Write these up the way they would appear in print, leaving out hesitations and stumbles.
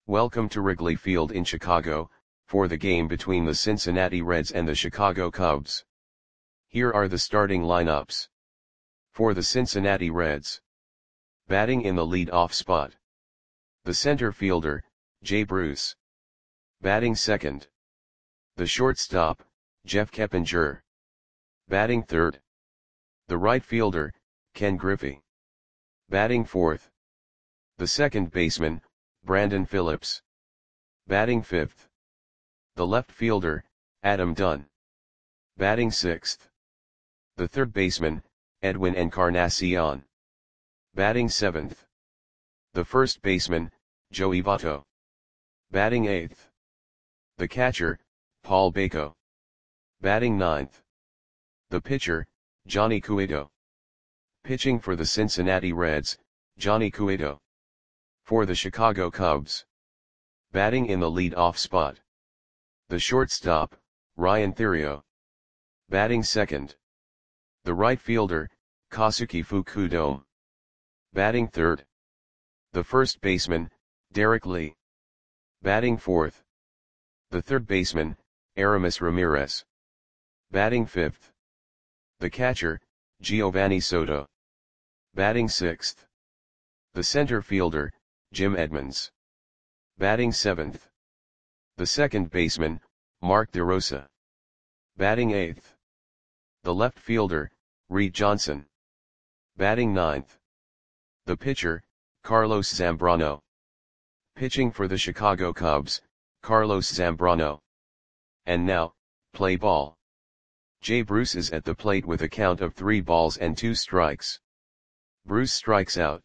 Welcome to Wrigley Field in Chicago, for the game between the Cincinnati Reds and the Chicago Cubs. Here are the starting lineups. For the Cincinnati Reds. Batting in the lead-off spot. The center fielder, Jay Bruce. Batting second. The shortstop, Jeff Keppinger. Batting third. The right fielder, Ken Griffey. Batting fourth. The second baseman, Brandon Phillips. Batting fifth. The left fielder, Adam Dunn. Batting sixth. The third baseman, Edwin Encarnacion. Batting seventh. The first baseman, Joey Votto. Batting eighth. The catcher, Paul Bako. Batting ninth. The pitcher, Johnny Cueto. Pitching for the Cincinnati Reds, Johnny Cueto. For the Chicago Cubs. Batting in the lead-off spot. The shortstop, Ryan Theriot. Batting second. The right fielder, Kosuke Fukudome. Batting third. The first baseman, Derek Lee. Batting fourth. The third baseman, Aramis Ramirez. Batting fifth. The catcher, Giovanni Soto. Batting sixth. The center fielder, Jim Edmonds. Batting seventh. The second baseman, Mark DeRosa. Batting eighth. The left fielder, Reed Johnson. Batting ninth. The pitcher, Carlos Zambrano. Pitching for the Chicago Cubs, Carlos Zambrano. And now, play ball. Jay Bruce is at the plate with a count of 3 balls and 2 strikes. Bruce strikes out.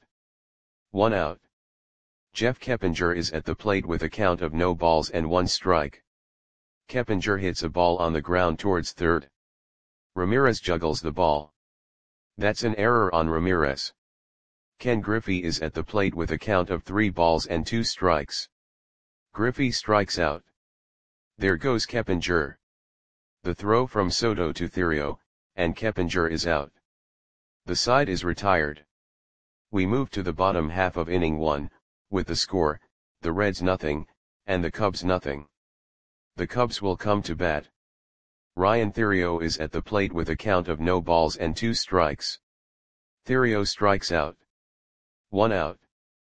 1 out. Jeff Keppinger is at the plate with a count of no balls and 1 strike. Keppinger hits a ball on the ground towards third. Ramirez juggles the ball. That's an error on Ramirez. Ken Griffey is at the plate with a count of 3 balls and 2 strikes. Griffey strikes out. There goes Keppinger. The throw from Soto to Theriot, and Keppinger is out. The side is retired. We move to the bottom half of inning 1, with the score, the Reds nothing, and the Cubs nothing. The Cubs will come to bat. Ryan Theriot is at the plate with a count of no balls and 2 strikes. Theriot strikes out. 1 out.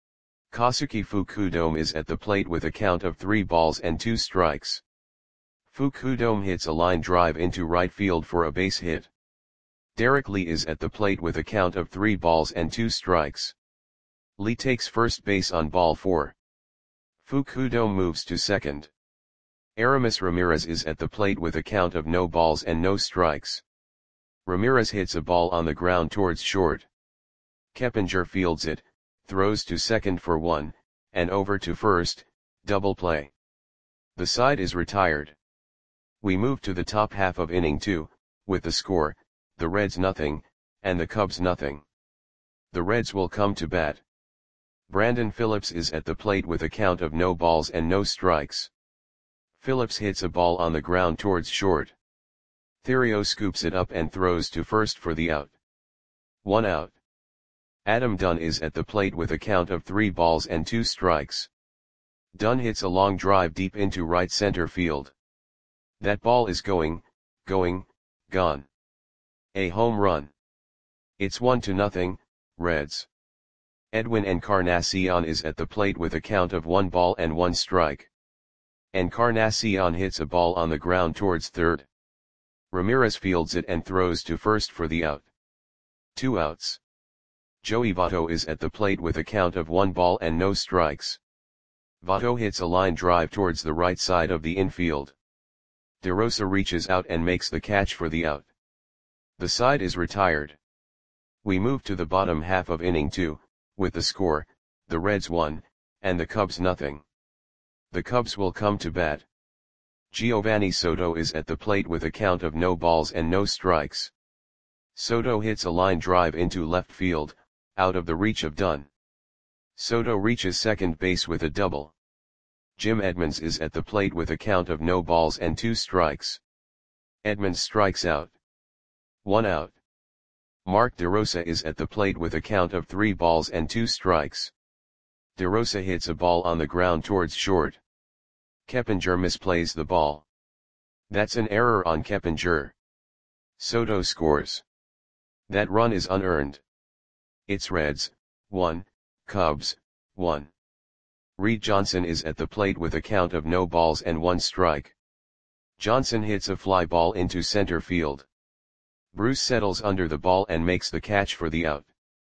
Kosuke Fukudome is at the plate with a count of 3 balls and 2 strikes. Fukudome hits a line drive into right field for a base hit. Derek Lee is at the plate with a count of 3 balls and 2 strikes. Lee takes first base on ball 4. Fukudome moves to second. Aramis Ramirez is at the plate with a count of no balls and no strikes. Ramirez hits a ball on the ground towards short. Keppinger fields it, throws to second for 1, and over to first, double play. The side is retired. We move to the top half of inning 2, with the score, the Reds nothing, and the Cubs nothing. The Reds will come to bat. Brandon Phillips is at the plate with a count of no balls and no strikes. Phillips hits a ball on the ground towards short. Theriot scoops it up and throws to first for the out. 1 out. Adam Dunn is at the plate with a count of 3 balls and 2 strikes. Dunn hits a long drive deep into right center field. That ball is gone. A home run. It's 1-0, Reds. Edwin Encarnacion is at the plate with a count of 1 ball and 1 strike. Encarnacion hits a ball on the ground towards third. Ramirez fields it and throws to first for the out. 2 outs. Joey Votto is at the plate with a count of 1 ball and no strikes. Votto hits a line drive towards the right side of the infield. DeRosa reaches out and makes the catch for the out. The side is retired. We move to the bottom half of inning 2, with the score, the Reds 1, and the Cubs nothing. The Cubs will come to bat. Giovanni Soto is at the plate with a count of no balls and no strikes. Soto hits a line drive into left field, out of the reach of Dunn. Soto reaches second base with a double. Jim Edmonds is at the plate with a count of no balls and 2 strikes. Edmonds strikes out. 1 out. Mark DeRosa is at the plate with a count of 3 balls and 2 strikes. DeRosa hits a ball on the ground towards short. Keppinger misplays the ball. That's an error on Keppinger. Soto scores. That run is unearned. It's Reds, 1, Cubs, 1. Reed Johnson is at the plate with a count of no balls and 1 strike. Johnson hits a fly ball into center field. Bruce settles under the ball and makes the catch for the out.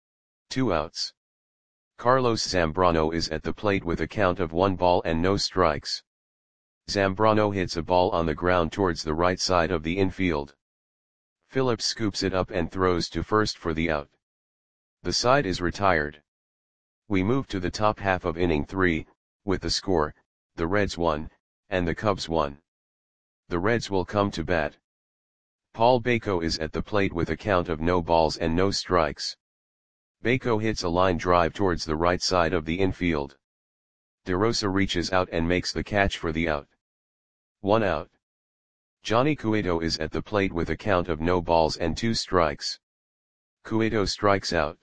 2 outs. Carlos Zambrano is at the plate with a count of 1 ball and no strikes. Zambrano hits a ball on the ground towards the right side of the infield. Phillips scoops it up and throws to first for the out. The side is retired. We move to the top half of inning 3, with the score, the Reds 1, and the Cubs 1. The Reds will come to bat. Paul Bako is at the plate with a count of no balls and no strikes. Bako hits a line drive towards the right side of the infield. DeRosa reaches out and makes the catch for the out. 1 out. Johnny Cueto is at the plate with a count of no balls and 2 strikes. Cueto strikes out.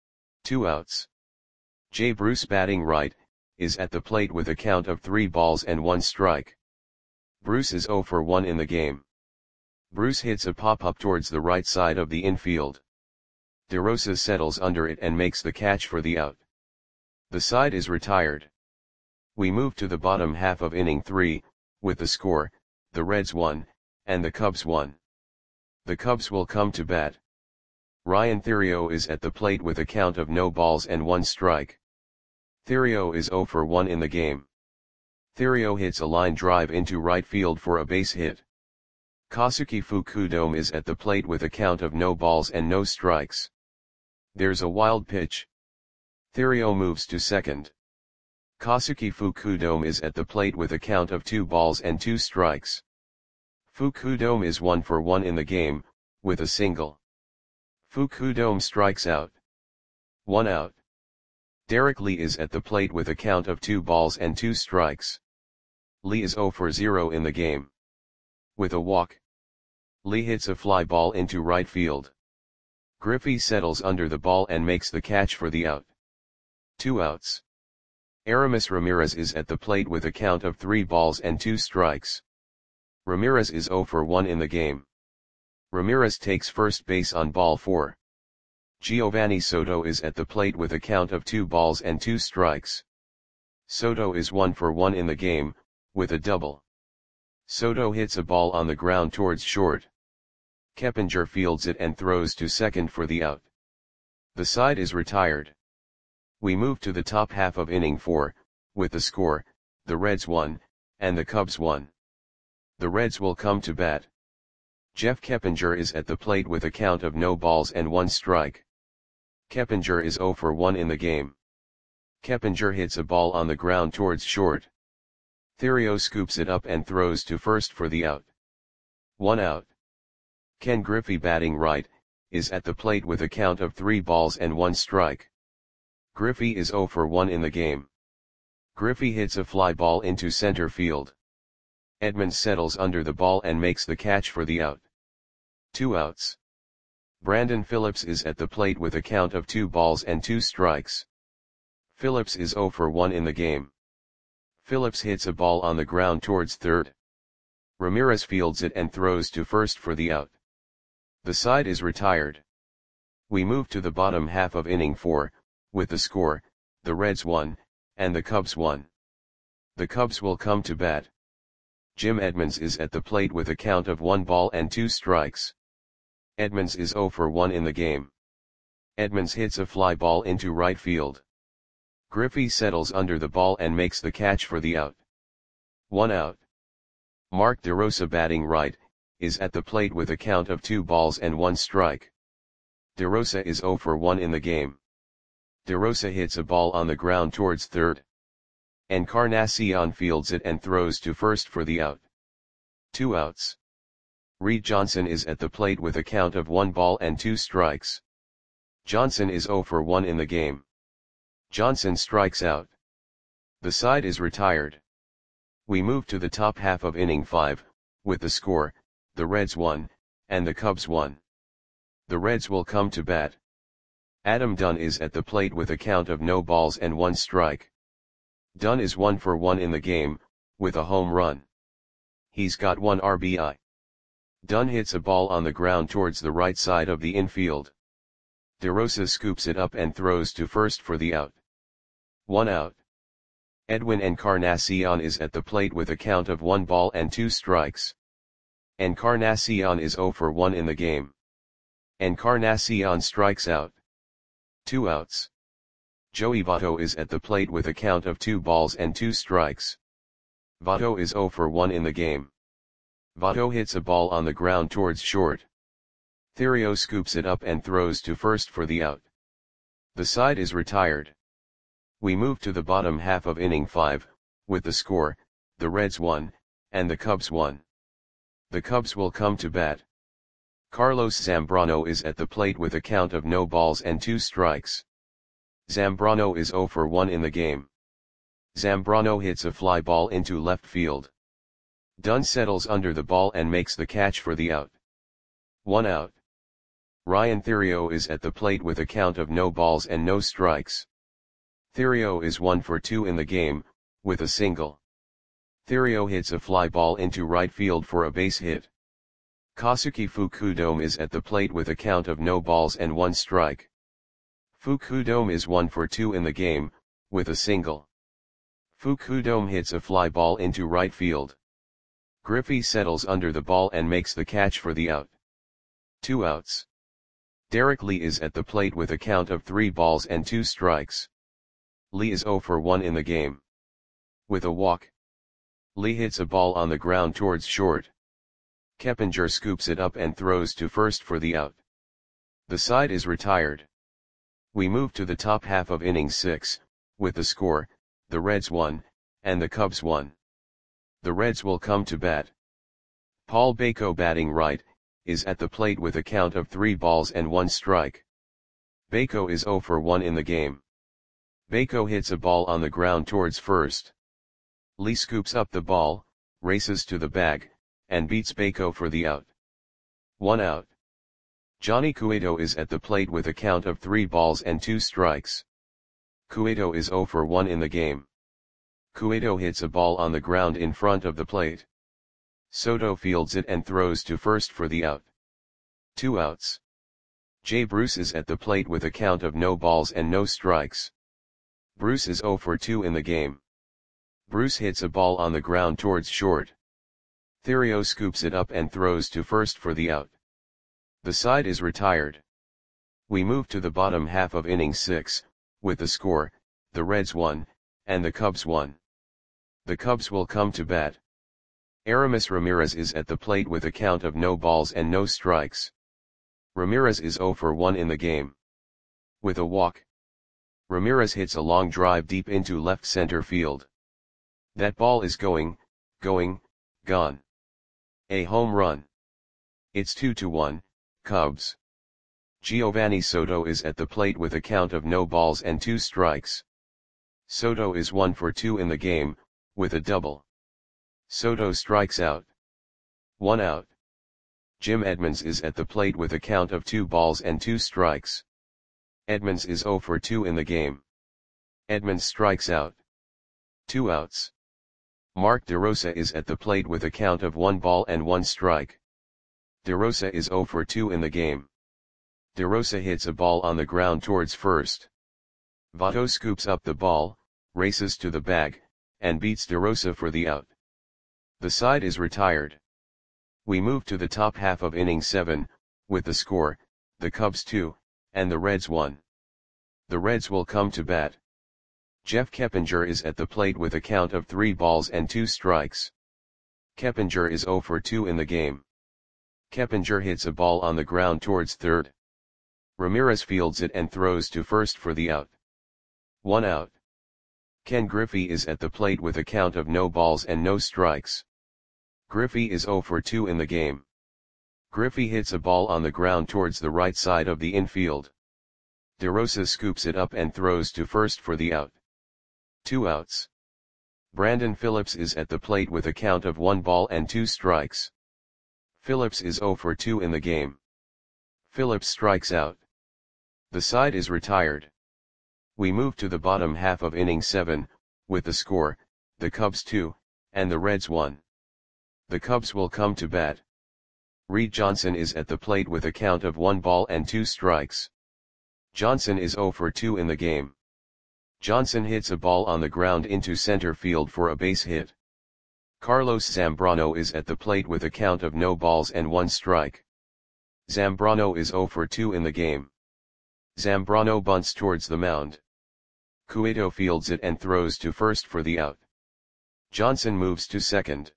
2 outs. Jay Bruce batting right, is at the plate with a count of 3 balls and 1 strike. Bruce is 0 for 1 in the game. Bruce hits a pop-up towards the right side of the infield. DeRosa settles under it and makes the catch for the out. The side is retired. We move to the bottom half of inning 3, with the score, the Reds 1, and the Cubs 1. The Cubs will come to bat. Ryan Theriot is at the plate with a count of no balls and 1 strike. Theriot is 0 for 1 in the game. Theriot hits a line drive into right field for a base hit. Kazuki Fukudome is at the plate with a count of no balls and no strikes. There's a wild pitch. Theriot moves to second. Kazuki Fukudome is at the plate with a count of 2 balls and 2 strikes. Fukudome is 1 for 1 in the game, with a single. Fukudome strikes out. 1 out. Derek Lee is at the plate with a count of 2 balls and 2 strikes. Lee is 0 for 0 in the game. With a walk, Lee hits a fly ball into right field. Griffey settles under the ball and makes the catch for the out. 2 outs. Aramis Ramirez is at the plate with a count of 3 balls and 2 strikes. Ramirez is 0 for 1 in the game. Ramirez takes first base on ball 4. Giovanni Soto is at the plate with a count of 2 balls and 2 strikes. Soto is 1 for 1 in the game, with a double. Soto hits a ball on the ground towards short. Keppinger fields it and throws to second for the out. The side is retired. We move to the top half of inning 4, with the score, the Reds 1, and the Cubs 1. The Reds will come to bat. Jeff Keppinger is at the plate with a count of no balls and 1 strike. Keppinger is 0 for 1 in the game. Keppinger hits a ball on the ground towards short. Theriot scoops it up and throws to first for the out. 1 out. Ken Griffey batting right, is at the plate with a count of 3 balls and 1 strike. Griffey is 0 for 1 in the game. Griffey hits a fly ball into center field. Edmonds settles under the ball and makes the catch for the out. 2 outs. Brandon Phillips is at the plate with a count of 2 balls and 2 strikes. Phillips is 0 for 1 in the game. Phillips hits a ball on the ground towards third. Ramirez fields it and throws to first for the out. The side is retired. We move to the bottom half of inning 4, with the score, the Reds 1, and the Cubs 1. The Cubs will come to bat. Jim Edmonds is at the plate with a count of 1 ball and 2 strikes. Edmonds is 0 for 1 in the game. Edmonds hits a fly ball into right field. Griffey settles under the ball and makes the catch for the out. 1 out. Mark DeRosa batting right, is at the plate with a count of 2 balls and 1 strike. DeRosa is 0 for 1 in the game. DeRosa hits a ball on the ground towards third. Encarnacion fields it and throws to first for the out. 2 outs. Reed Johnson is at the plate with a count of 1 ball and 2 strikes. Johnson is 0 for 1 in the game. Johnson strikes out. The side is retired. We move to the top half of inning 5, with the score, the Reds 1, and the Cubs 1. The Reds will come to bat. Adam Dunn is at the plate with a count of no balls and 1 strike. Dunn is 1 for 1 in the game, with a home run. He's got 1 RBI. Dunn hits a ball on the ground towards the right side of the infield. DeRosa scoops it up and throws to first for the out. 1 out. Edwin Encarnacion is at the plate with a count of 1 ball and 2 strikes. Encarnacion is 0 for 1 in the game. Encarnacion strikes out. 2 outs. Joey Votto is at the plate with a count of 2 balls and 2 strikes. Votto is 0 for 1 in the game. Votto hits a ball on the ground towards short. Theriot scoops it up and throws to first for the out. The side is retired. We move to the bottom half of inning 5, with the score, the Reds 1, and the Cubs 1. The Cubs will come to bat. Carlos Zambrano is at the plate with a count of no balls and 2 strikes. Zambrano is 0 for 1 in the game. Zambrano hits a fly ball into left field. Dunn settles under the ball and makes the catch for the out. 1 out. Ryan Theriot is at the plate with a count of no balls and no strikes. Theriot is 1 for 2 in the game, with a single. Theriot hits a fly ball into right field for a base hit. Kosuke Fukudome is at the plate with a count of no balls and 1 strike. Fukudome is 1 for 2 in the game, with a single. Fukudome hits a fly ball into right field. Griffey settles under the ball and makes the catch for the out. 2 outs. Derek Lee is at the plate with a count of 3 balls and 2 strikes. Lee is 0 for 1 in the game. With a walk, Lee hits a ball on the ground towards short. Keppinger scoops it up and throws to first for the out. The side is retired. We move to the top half of inning 6, with the score, the Reds 1, and the Cubs 1. The Reds will come to bat. Paul Bako, batting right, is at the plate with a count of 3 balls and 1 strike. Bako is 0 for 1 in the game. Bako hits a ball on the ground towards first. Lee scoops up the ball, races to the bag, and beats Bako for the out. 1 out. Johnny Cueto is at the plate with a count of 3 balls and 2 strikes. Cueto is 0 for 1 in the game. Cueto hits a ball on the ground in front of the plate. Soto fields it and throws to first for the out. 2 outs. Jay Bruce is at the plate with a count of no balls and no strikes. Bruce is 0 for 2 in the game. Bruce hits a ball on the ground towards short. Theriot scoops it up and throws to first for the out. The side is retired. We move to the bottom half of inning 6, with the score, the Reds 1, and the Cubs 1. The Cubs will come to bat. Aramis Ramirez is at the plate with a count of no balls and no strikes. Ramirez is 0 for 1 in the game. With a walk, Ramirez hits a long drive deep into left center field. That ball is gone. A home run. It's 2-1, Cubs. Giovanni Soto is at the plate with a count of no balls and 2 strikes. Soto is 1 for 2 in the game, with a double. Soto strikes out. 1 out. Jim Edmonds is at the plate with a count of 2 balls and 2 strikes. Edmonds is 0 for 2 in the game. Edmonds strikes out. 2 outs. Mark DeRosa is at the plate with a count of 1 ball and 1 strike. DeRosa is 0 for 2 in the game. DeRosa hits a ball on the ground towards first. Votto scoops up the ball, races to the bag, and beats DeRosa for the out. The side is retired. We move to the top half of inning 7, with the score, the Cubs 2, and the Reds 1. The Reds will come to bat. Jeff Keppinger is at the plate with a count of 3 balls and 2 strikes. Keppinger is 0 for 2 in the game. Keppinger hits a ball on the ground towards third. Ramirez fields it and throws to first for the out. 1 out. Ken Griffey is at the plate with a count of no balls and no strikes. Griffey is 0 for 2 in the game. Griffey hits a ball on the ground towards the right side of the infield. DeRosa scoops it up and throws to first for the out. 2 outs. Brandon Phillips is at the plate with a count of 1 ball and 2 strikes. Phillips is 0 for 2 in the game. Phillips strikes out. The side is retired. We move to the bottom half of inning 7, with the score, the Cubs 2, and the Reds 1. The Cubs will come to bat. Reed Johnson is at the plate with a count of 1 ball and 2 strikes. Johnson is 0 for 2 in the game. Johnson hits a ball on the ground into center field for a base hit. Carlos Zambrano is at the plate with a count of no balls and 1 strike. Zambrano is 0 for 2 in the game. Zambrano bunts towards the mound. Cueto fields it and throws to first for the out. Johnson moves to second.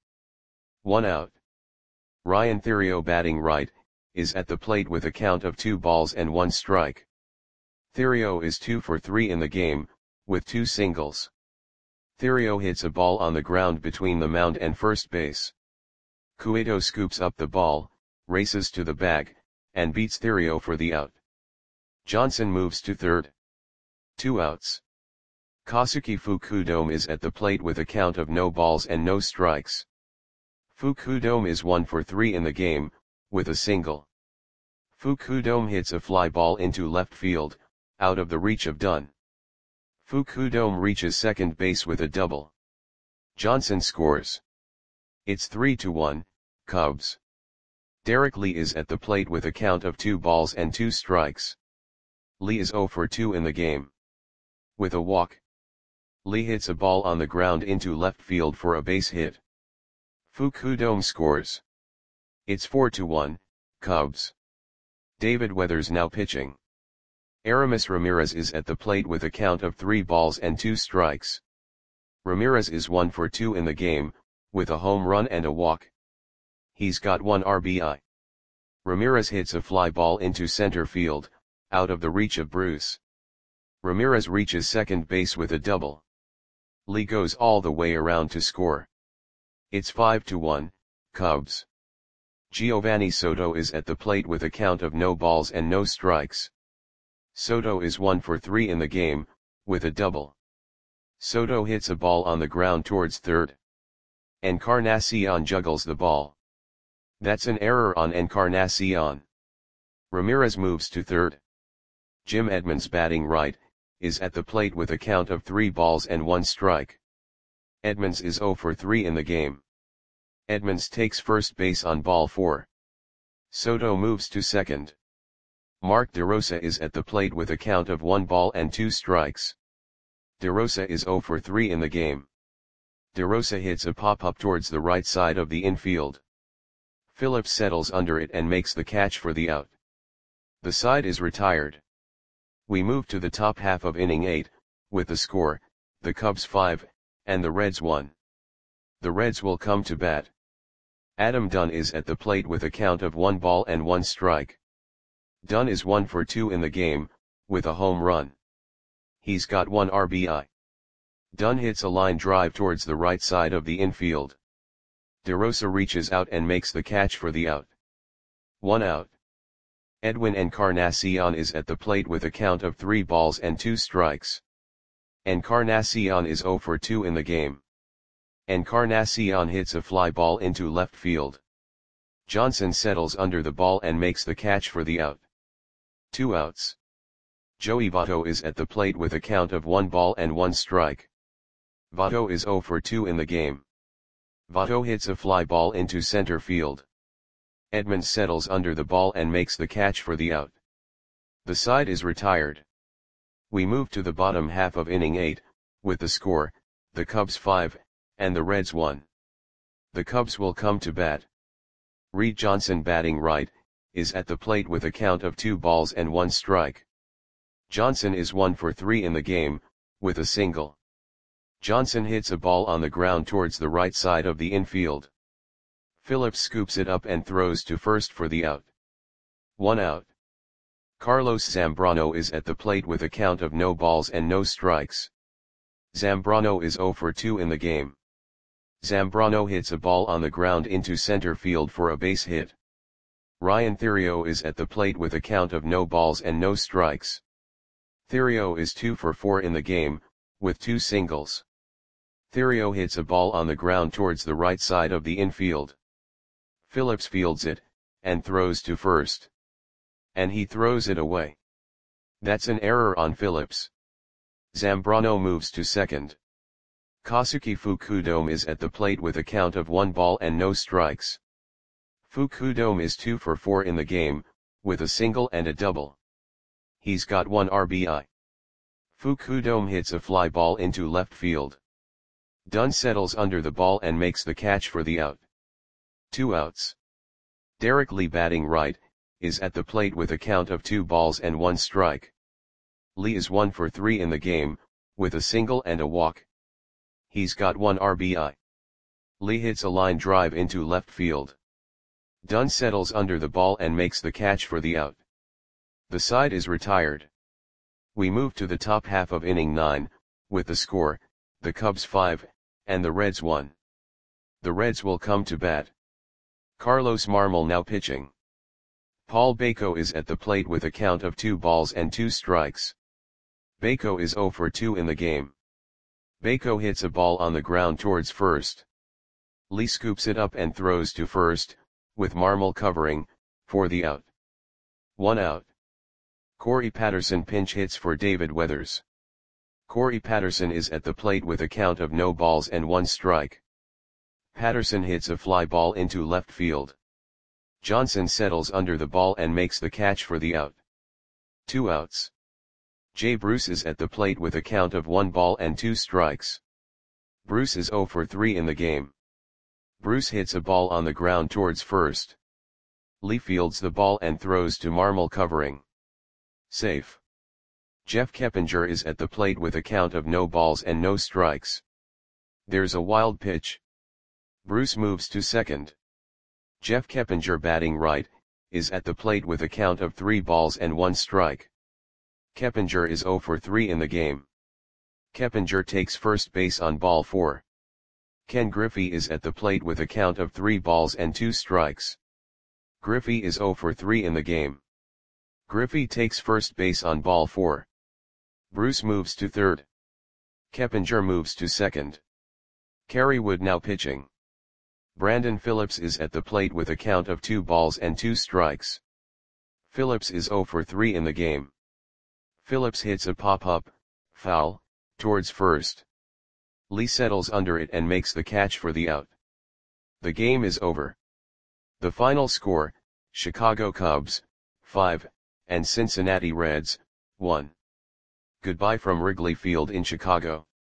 1 out. Ryan Theriot, batting right, is at the plate with a count of 2 balls and 1 strike. Theriot is 2 for 3 in the game, with 2 singles. Theriot hits a ball on the ground between the mound and first base. Cueto scoops up the ball, races to the bag, and beats Theriot for the out. Johnson moves to third. 2 outs. Kosuke Fukudome is at the plate with a count of no balls and no strikes. Fukudome is 1 for 3 in the game, with a single. Fukudome hits a fly ball into left field, out of the reach of Dunn. Fukudome reaches second base with a double. Johnson scores. It's 3-1, Cubs. Derek Lee is at the plate with a count of 2 balls and 2 strikes. Lee is 0 for 2 in the game. With a walk, Lee hits a ball on the ground into left field for a base hit. Fukudome scores. It's 4-1, Cubs. David Weathers now pitching. Aramis Ramirez is at the plate with a count of 3 balls and 2 strikes. Ramirez is 1 for 2 in the game, with a home run and a walk. He's got 1 RBI. Ramirez hits a fly ball into center field, out of the reach of Bruce. Ramirez reaches second base with a double. Lee goes all the way around to score. It's 5-1, Cubs. Giovanni Soto is at the plate with a count of no balls and no strikes. Soto is 1 for 3 in the game, with a double. Soto hits a ball on the ground towards third. Encarnacion juggles the ball. That's an error on Encarnacion. Ramirez moves to third. Jim Edmonds, batting right, is at the plate with a count of 3 balls and 1 strike. Edmonds is 0 for 3 in the game. Edmonds takes first base on ball 4. Soto moves to second. Mark DeRosa is at the plate with a count of 1 ball and 2 strikes. DeRosa is 0 for 3 in the game. DeRosa hits a pop-up towards the right side of the infield. Phillips settles under it and makes the catch for the out. The side is retired. We move to the top half of inning 8, with the score, the Cubs 5, and the Reds 1. The Reds will come to bat. Adam Dunn is at the plate with a count of 1 ball and 1 strike. Dunn is 1 for 2 in the game, with a home run. He's got 1 RBI. Dunn hits a line drive towards the right side of the infield. DeRosa reaches out and makes the catch for the out. 1 out. Edwin Encarnacion is at the plate with a count of 3 balls and 2 strikes. Encarnacion is 0 for 2 in the game. Encarnacion hits a fly ball into left field. Johnson settles under the ball and makes the catch for the out. 2 outs. Joey Votto is at the plate with a count of 1 ball and 1 strike. Votto is 0 for 2 in the game. Votto hits a fly ball into center field. Edmonds settles under the ball and makes the catch for the out. The side is retired. We move to the bottom half of inning 8, with the score, the Cubs 5, and the Reds 1. The Cubs will come to bat. Reed Johnson, batting right, is at the plate with a count of 2 balls and 1 strike. Johnson is 1 for 3 in the game, with a single. Johnson hits a ball on the ground towards the right side of the infield. Phillips scoops it up and throws to first for the out. 1 out. Carlos Zambrano is at the plate with a count of no balls and no strikes. Zambrano is 0 for 2 in the game. Zambrano hits a ball on the ground into center field for a base hit. Ryan Theriot is at the plate with a count of no balls and no strikes. Theriot is 2 for 4 in the game, with 2 singles. Theriot hits a ball on the ground towards the right side of the infield. Phillips fields it, and throws to first. And he throws it away. That's an error on Phillips. Zambrano moves to second. Kazuki Fukudome is at the plate with a count of 1 ball and no strikes. Fukudome is 2 for 4 in the game, with a single and a double. He's got 1 RBI. Fukudome hits a fly ball into left field. Dunn settles under the ball and makes the catch for the out. 2 outs. Derek Lee, batting right, is at the plate with a count of 2 balls and 1 strike. Lee is 1 for 3 in the game, with a single and a walk. He's got 1 RBI. Lee hits a line drive into left field. Dunn settles under the ball and makes the catch for the out. The side is retired. We move to the top half of inning 9, with the score, the Cubs 5, and the Reds 1. The Reds will come to bat. Carlos Marmol now pitching. Paul Baco is at the plate with a count of 2 balls and 2 strikes. Baco is 0 for 2 in the game. Baco hits a ball on the ground towards first. Lee scoops it up and throws to first, with Marmol covering, for the out. 1 out. Corey Patterson pinch hits for David Weathers. Corey Patterson is at the plate with a count of no balls and 1 strike. Patterson hits a fly ball into left field. Johnson settles under the ball and makes the catch for the out. 2 outs. Jay Bruce is at the plate with a count of 1 ball and 2 strikes. Bruce is 0 for 3 in the game. Bruce hits a ball on the ground towards first. Lee fields the ball and throws to Marmol covering. Safe. Jeff Keppinger is at the plate with a count of no balls and no strikes. There's a wild pitch. Bruce moves to second. Jeff Keppinger, batting right, is at the plate with a count of 3 balls and 1 strike. Keppinger is 0 for 3 in the game. Keppinger takes first base on ball 4. Ken Griffey is at the plate with a count of 3 balls and 2 strikes. Griffey is 0 for 3 in the game. Griffey takes first base on ball 4. Bruce moves to third. Keppinger moves to second. Kerry Wood now pitching. Brandon Phillips is at the plate with a count of 2 balls and 2 strikes. Phillips is 0 for 3 in the game. Phillips hits a pop-up, foul, towards first. Lee settles under it and makes the catch for the out. The game is over. The final score, Chicago Cubs, 5, and Cincinnati Reds, 1. Goodbye from Wrigley Field in Chicago.